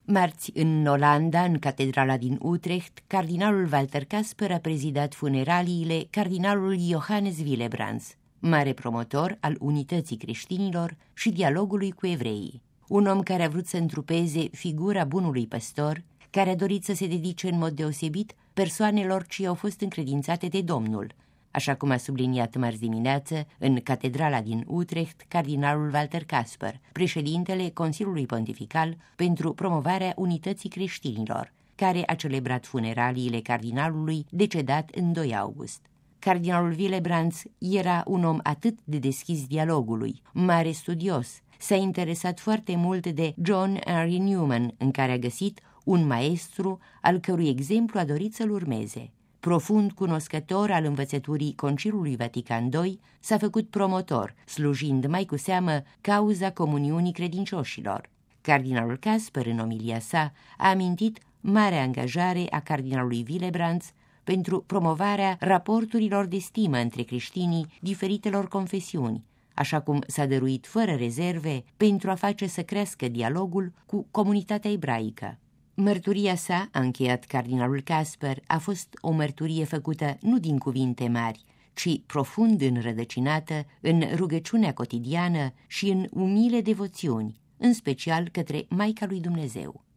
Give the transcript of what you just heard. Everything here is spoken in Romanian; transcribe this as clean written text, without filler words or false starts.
Marți, în Olanda, în catedrala din Utrecht, cardinalul Walter Casper a prezidat funeraliile cardinalului Johannes Willebrands, mare promotor al unității creștinilor și dialogului cu evreii. Un om care a vrut să întrupeze figura bunului păstor, care a dorit să se dedice în mod deosebit persoanelor ce au fost încredințate de Domnul, așa cum a subliniat marți dimineață în catedrala din Utrecht cardinalul Walter Casper, președintele Consiliului Pontifical pentru promovarea unității creștinilor, care a celebrat funeraliile cardinalului decedat în 2 august. Cardinalul Willebrands era un om atât de deschis dialogului, mare studios, s-a interesat foarte mult de John Henry Newman, în care a găsit un maestru al cărui exemplu a dorit să-l urmeze. Profund cunoscător al învățăturii Concilului Vatican II, s-a făcut promotor, slujind mai cu seamă cauza comuniunii credincioșilor. Cardinalul Casper, în omilia sa, a amintit marea angajare a cardinalului Willebrands pentru promovarea raporturilor de stimă între creștinii diferitelor confesiuni, așa cum s-a dăruit fără rezerve pentru a face să crească dialogul cu comunitatea ebraică. Mărturia sa, a încheiat cardinalul Casper, a fost o mărturie făcută nu din cuvinte mari, ci profund înrădăcinată în rugăciunea cotidiană și în umile devoțiuni, în special către Maica lui Dumnezeu.